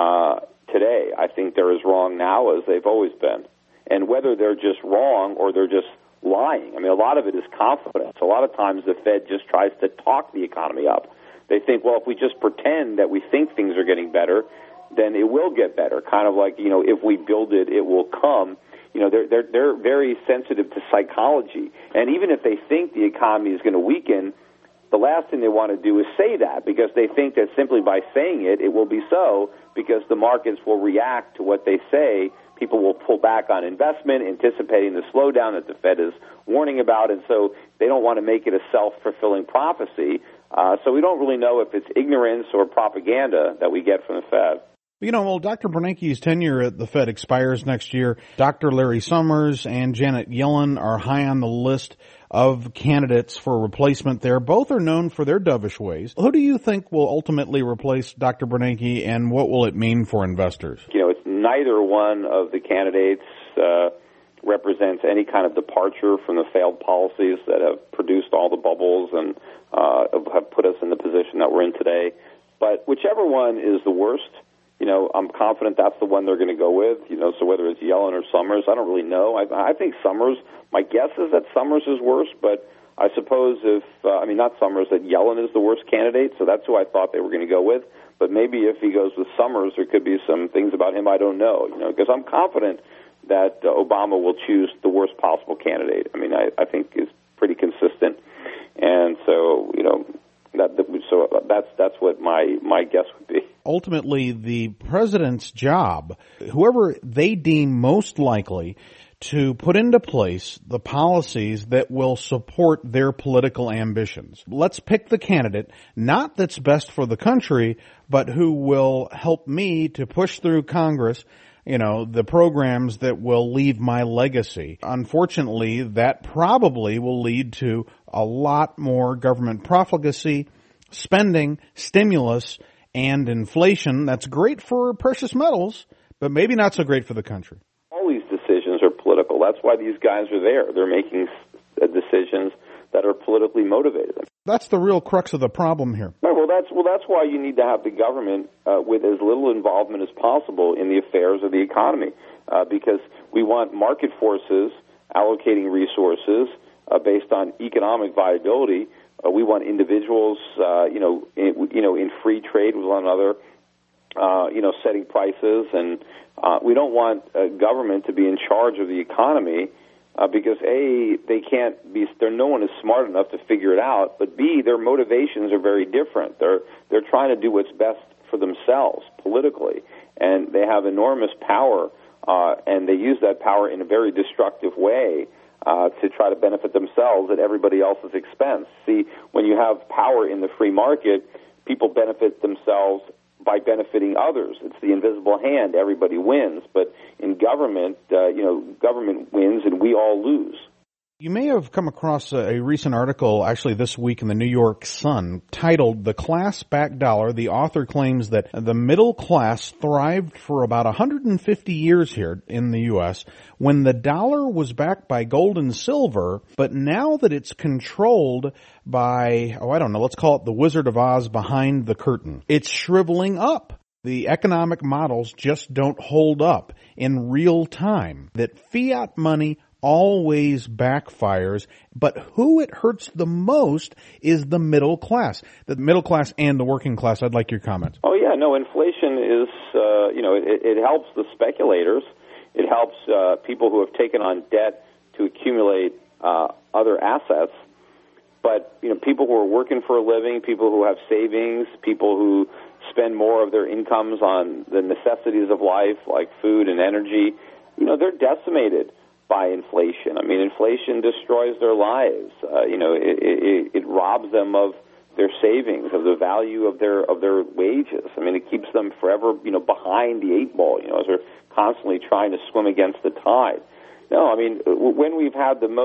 today. I think they're as wrong now as they've always been. And whether they're just wrong or they're just lying, I mean, a lot of it is confidence. A lot of times the Fed just tries to talk the economy up. They think, well, if we just pretend that we think things are getting better, then it will get better. Kind of like, if we build it, it will come. They're very sensitive to psychology. And even if they think the economy is going to weaken, the last thing they want to do is say that, because they think that simply by saying it, it will be so, because the markets will react to what they say. People will pull back on investment, anticipating the slowdown that the Fed is warning about, and so they don't want to make it a self-fulfilling prophecy. So we don't really know if it's ignorance or propaganda that we get from the Fed. Dr. Bernanke's tenure at the Fed expires next year. Dr. Larry Summers and Janet Yellen are high on the list of candidates for replacement there. Both are known for their dovish ways. Who do you think will ultimately replace Dr. Bernanke, and what will it mean for investors? It's neither one of the candidates represents any kind of departure from the failed policies that have produced all the bubbles and have put us in the position that we're in today. But whichever one is the worst, I'm confident that's the one they're going to go with. So whether it's Yellen or Summers, I don't really know. I think Summers, my guess is that Summers is worse, but I suppose not Summers, that Yellen is the worst candidate, so that's who I thought they were going to go with. But maybe if he goes with Summers, there could be some things about him I don't know, because I'm confident that Obama will choose the worst possible candidate. I mean, I think is pretty consistent. And so, that's what my guess would be. Ultimately, the president's job, whoever they deem most likely to put into place the policies that will support their political ambitions. Let's pick the candidate, not that's best for the country, but who will help me to push through Congress, the programs that will leave my legacy. Unfortunately, that probably will lead to a lot more government profligacy, spending, stimulus, and inflation. That's great for precious metals, but maybe not so great for the country. All these decisions are political. That's why these guys are there. They're making decisions that are politically motivated. That's the real crux of the problem here. Well, that's why you need to have the government with as little involvement as possible in the affairs of the economy, because we want market forces allocating resources based on economic viability. We want individuals, in free trade with one another, setting prices, and we don't want government to be in charge of the economy because A, no one is smart enough to figure it out, but B, their motivations are very different. They're trying to do what's best for themselves politically, and they have enormous power, and they use that power in a very destructive way. To try to benefit themselves at everybody else's expense. See, when you have power in the free market, people benefit themselves by benefiting others. It's the invisible hand. Everybody wins. But in government, government wins and we all lose. You may have come across a recent article, actually this week in the New York Sun, titled "The Class-Backed Dollar." The author claims that the middle class thrived for about 150 years here in the U.S. when the dollar was backed by gold and silver, but now that it's controlled by, let's call it the Wizard of Oz behind the curtain, it's shriveling up. The economic models just don't hold up in real time, that fiat money always backfires, but who it hurts the most is the middle class. The middle class and the working class. I'd like your comments. Oh, yeah, no, inflation is, it helps the speculators. It helps people who have taken on debt to accumulate other assets. But, people who are working for a living, people who have savings, people who spend more of their incomes on the necessities of life, like food and energy, they're decimated by inflation. I mean, inflation destroys their lives. It robs them of their savings, of the value of their wages. I mean, it keeps them forever, behind the eight ball, as they're constantly trying to swim against the tide. No, I mean, when we've had the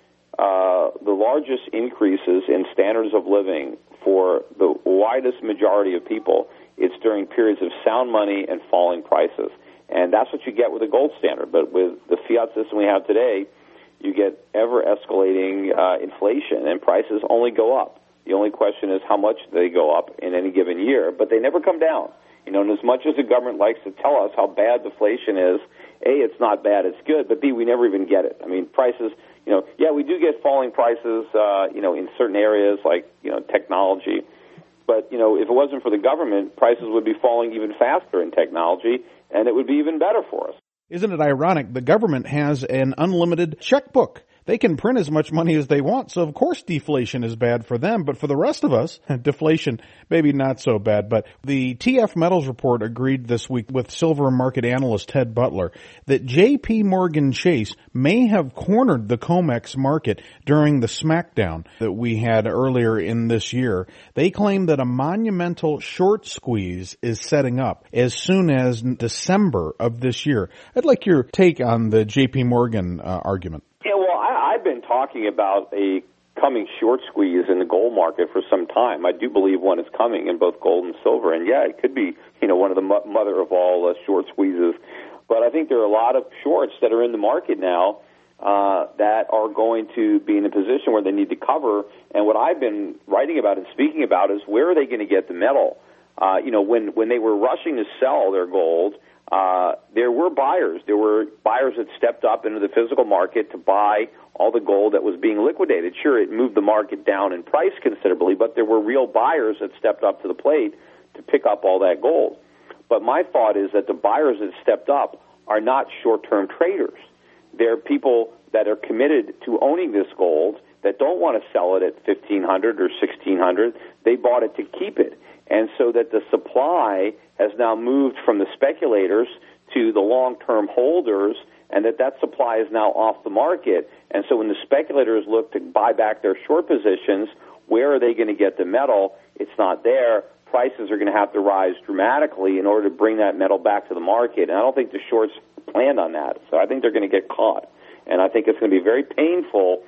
largest increases in standards of living for the widest majority of people, it's during periods of sound money and falling prices. And that's what you get with a gold standard. But with the fiat system we have today, you get ever-escalating inflation, and prices only go up. The only question is how much they go up in any given year, but they never come down. And as much as the government likes to tell us how bad deflation is, A, it's not bad, it's good, but B, we never even get it. I mean, prices, we do get falling prices, in certain areas like, technology. But, if it wasn't for the government, prices would be falling even faster in technology, and it would be even better for us. Isn't it ironic? The government has an unlimited checkbook. They can print as much money as they want, so of course deflation is bad for them. But for the rest of us, deflation maybe not so bad. But the TF Metals report agreed this week with silver market analyst Ted Butler that J.P. Morgan Chase may have cornered the COMEX market during the smackdown that we had earlier in this year. They claim that a monumental short squeeze is setting up as soon as December of this year. I'd like your take on the J.P. Morgan argument. Yeah, well, I've been talking about a coming short squeeze in the gold market for some time. I do believe one is coming in both gold and silver, and yeah, it could be, one of the mother of all short squeezes. But I think there are a lot of shorts that are in the market now that are going to be in a position where they need to cover. And what I've been writing about and speaking about is where are they going to get the metal? When they were rushing to sell their gold, there were buyers. There were buyers that stepped up into the physical market to buy all the gold that was being liquidated. Sure, it moved the market down in price considerably, but there were real buyers that stepped up to the plate to pick up all that gold. But my thought is that the buyers that stepped up are not short-term traders. They're people that are committed to owning this gold that don't want to sell it at $1,500 or $1,600. They bought it to keep it. And so that the supply has now moved from the speculators to the long-term holders, and that supply is now off the market. And so when the speculators look to buy back their short positions, where are they going to get the metal? It's not there. Prices are going to have to rise dramatically in order to bring that metal back to the market. And I don't think the shorts planned on that. So I think they're going to get caught. And I think it's going to be very painful,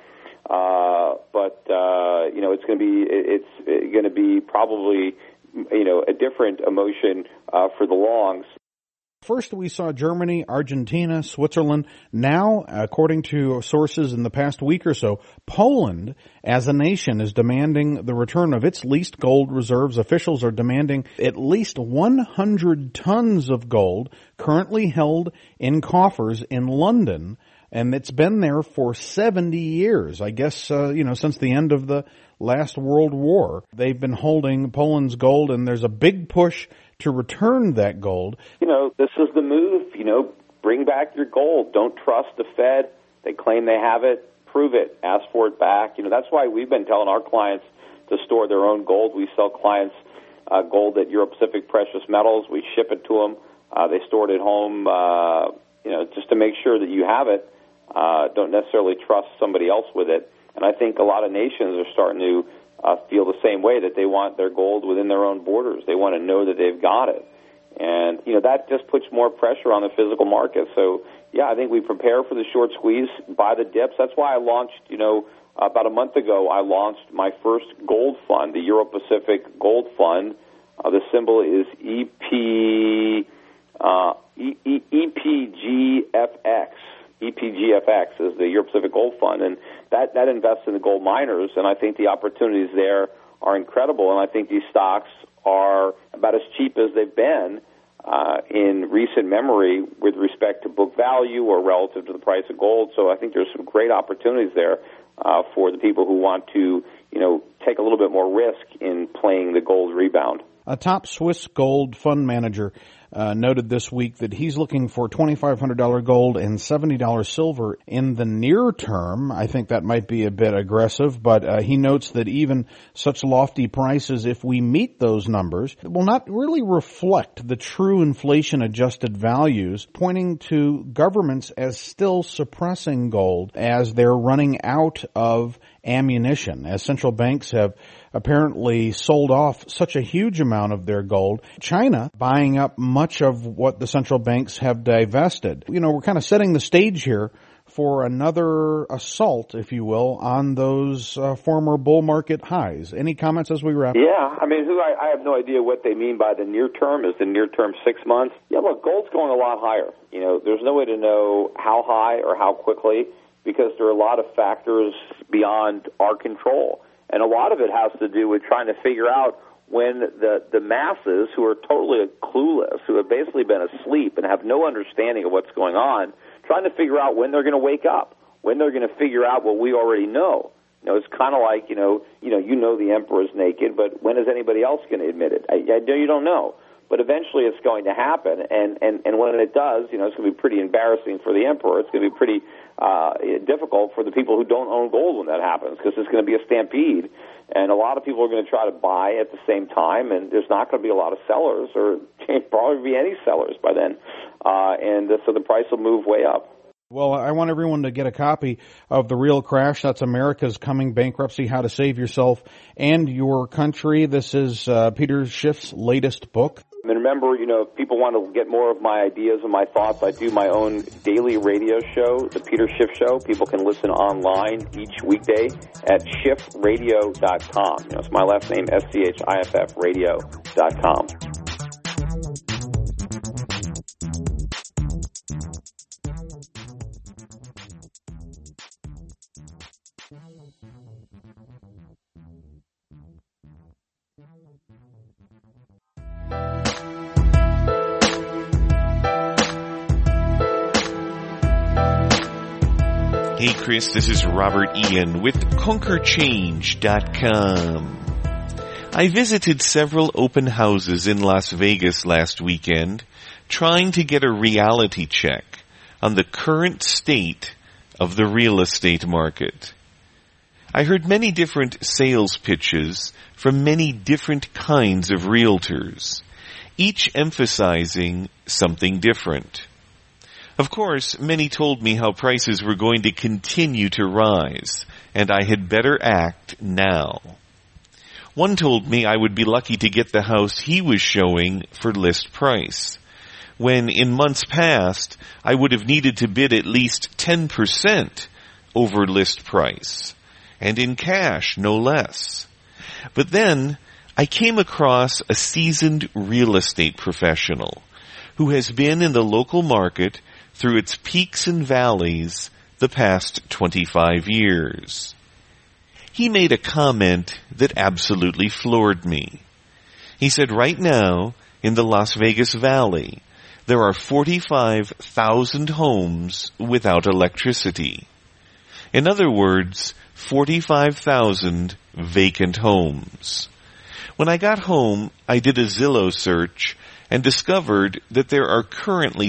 but it's going to be probably a different emotion for the longs. First, we saw Germany, Argentina, Switzerland. Now, according to sources in the past week or so, Poland, as a nation, is demanding the return of its leased gold reserves. Officials are demanding at least 100 tons of gold currently held in coffers in London, and it's been there for 70 years. I guess, since the end of the last World War. They've been holding Poland's gold, and there's a big push to return that gold. This is the move. Bring back your gold. Don't trust the Fed. They claim they have it. Prove it. Ask for it back. That's why we've been telling our clients to store their own gold. We sell clients gold at Euro Pacific Precious Metals. We ship it to them. They store it at home, just to make sure that you have it. Don't necessarily trust somebody else with it. And I think a lot of nations are starting to feel the same way, that they want their gold within their own borders. They want to know that they've got it. And, that just puts more pressure on the physical market. So, yeah, I think we prepare for the short squeeze, buy the dips. That's why I launched, about a month ago, I launched my first gold fund, the Euro Pacific Gold Fund. The symbol is EPGFX. EPGFX is the Euro Pacific Gold Fund, and that invests in the gold miners, and I think the opportunities there are incredible, and I think these stocks are about as cheap as they've been in recent memory with respect to book value or relative to the price of gold. So I think there's some great opportunities there for the people who want to, take a little bit more risk in playing the gold rebound. A top Swiss gold fund manager noted this week that he's looking for $2,500 gold and $70 silver in the near term. I think that might be a bit aggressive, but he notes that even such lofty prices, if we meet those numbers, will not really reflect the true inflation-adjusted values, pointing to governments as still suppressing gold as they're running out of ammunition, as central banks have apparently sold off such a huge amount of their gold. China buying up much of what the central banks have divested. We're kind of setting the stage here for another assault, if you will, on those former bull market highs. Any comments as we wrap? Yeah, I have no idea what they mean by the near term. Is the near term 6 months? Yeah, look, gold's going a lot higher. There's no way to know how high or how quickly, because there are a lot of factors beyond our control. And a lot of it has to do with trying to figure out when the masses who are totally clueless, who have basically been asleep and have no understanding of what's going on, trying to figure out when they're going to wake up, when they're going to figure out what we already know. It's kind of like, you know the emperor's naked, but when is anybody else going to admit it? I know you don't know. But eventually it's going to happen, and when it does, it's going to be pretty embarrassing for the emperor. It's going to be pretty difficult for the people who don't own gold when that happens, because it's going to be a stampede, and a lot of people are going to try to buy at the same time, and there's not going to be a lot of sellers, or probably be any sellers by then, so the price will move way up. Well, I want everyone to get a copy of The Real Crash. That's America's Coming Bankruptcy, How to Save Yourself and Your Country. This is Peter Schiff's latest book. And remember, if people want to get more of my ideas and my thoughts, I do my own daily radio show, The Peter Schiff Show. People can listen online each weekday at schiffradio.com. It's my last name, SCHIFF radio.com. Hey Chris, this is Robert Ian with ConquerChange.com. I visited several open houses in Las Vegas last weekend, trying to get a reality check on the current state of the real estate market. I heard many different sales pitches from many different kinds of realtors, each emphasizing something different. Of course, many told me how prices were going to continue to rise, and I had better act now. One told me I would be lucky to get the house he was showing for list price, when in months past I would have needed to bid at least 10% over list price, and in cash, no less. But then I came across a seasoned real estate professional who has been in the local market through its peaks and valleys the past 25 years. He made a comment that absolutely floored me. He said right now, in the Las Vegas Valley, there are 45,000 homes without electricity. In other words, 45,000 vacant homes. When I got home, I did a Zillow search and discovered that there are currently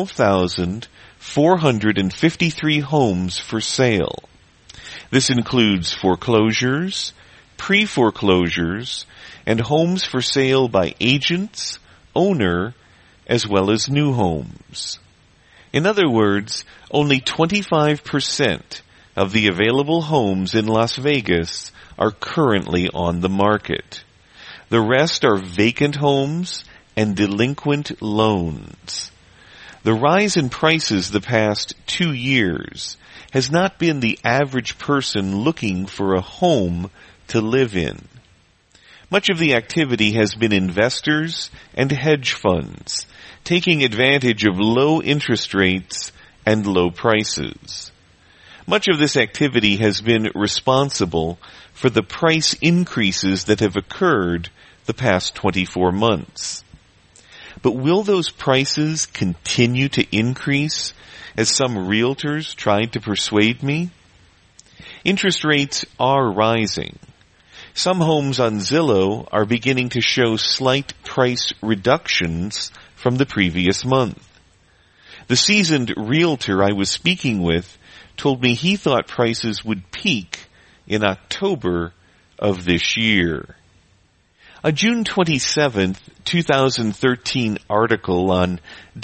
12,453 homes for sale. This includes foreclosures, pre-foreclosures, and homes for sale by agents, owner, as well as new homes. In other words, only 25% of the available homes in Las Vegas are currently on the market. The rest are vacant homes and delinquent loans. The rise in prices the past 2 years has not been the average person looking for a home to live in. Much of the activity has been investors and hedge funds taking advantage of low interest rates and low prices. Much of this activity has been responsible for the price increases that have occurred the past 24 months. But will those prices continue to increase as some realtors tried to persuade me? Interest rates are rising. Some homes on Zillow are beginning to show slight price reductions from the previous month. The seasoned realtor I was speaking with told me he thought prices would peak in October of this year. A June 27, 2013 article on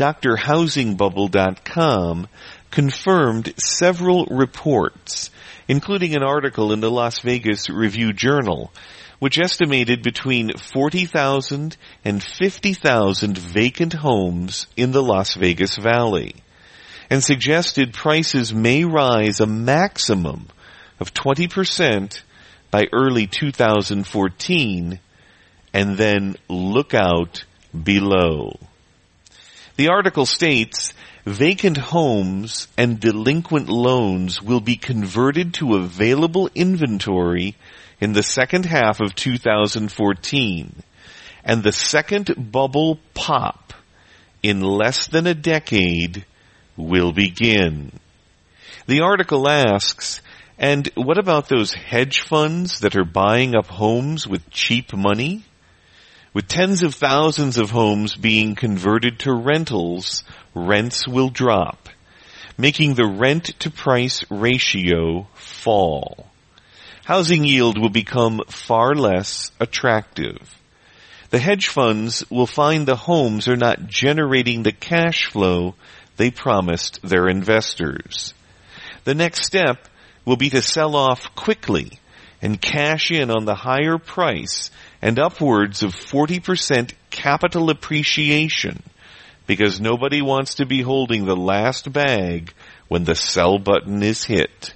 drhousingbubble.com confirmed several reports, including an article in the Las Vegas Review-Journal, which estimated between 40,000 and 50,000 vacant homes in the Las Vegas Valley, and suggested prices may rise a maximum of 20% by early 2014, and then look out below. The article states, vacant homes and delinquent loans will be converted to available inventory in the second half of 2014, and the second bubble pop in less than a decade will begin. The article asks, and what about those hedge funds that are buying up homes with cheap money? With tens of thousands of homes being converted to rentals, rents will drop, making the rent-to-price ratio fall. Housing yield will become far less attractive. The hedge funds will find the homes are not generating the cash flow they promised their investors. The next step will be to sell off quickly and cash in on the higher price and upwards of 40% capital appreciation, because nobody wants to be holding the last bag when the sell button is hit.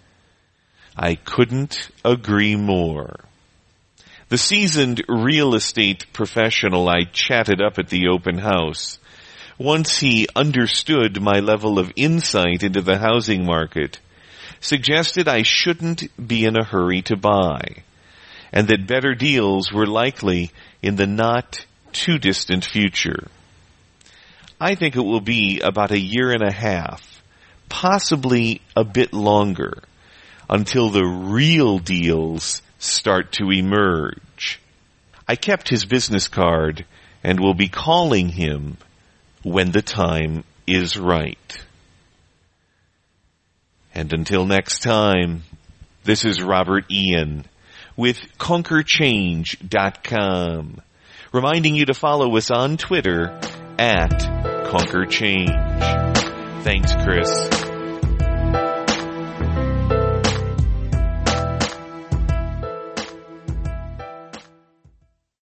I couldn't agree more. The seasoned real estate professional I chatted up at the open house, once he understood my level of insight into the housing market, suggested I shouldn't be in a hurry to buy, and that better deals were likely in the not too distant future. I think it will be about a year and a half, possibly a bit longer, until the real deals start to emerge. I kept his business card and will be calling him when the time is right. And until next time, this is Robert Ian with ConquerChange.com, reminding you to follow us on Twitter at ConquerChange. Thanks, Chris.